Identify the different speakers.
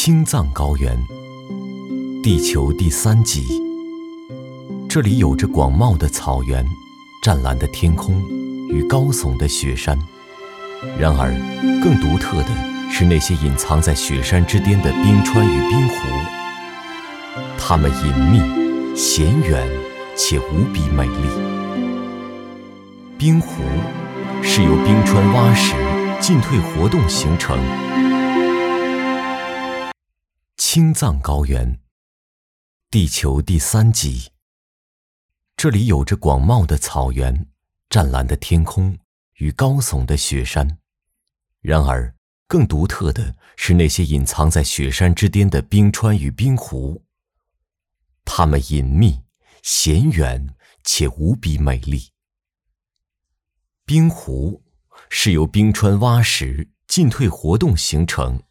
Speaker 1: 青藏高原，地球第3极。这里有着广袤的草原、湛蓝的天空与高耸的雪山。然而，更独特的是那些隐藏在雪山之巅的冰川与冰湖。它们隐秘、险远且无比美丽。冰湖是由冰川洼石进退活动形成。青藏高原，地球第3极。这里有着广袤的草原、湛蓝的天空与高耸的雪山。然而，更独特的是那些隐藏在雪山之巅的冰川与冰湖。它们隐秘、险远且无比美丽。冰湖是由冰川洼石进退活动形成。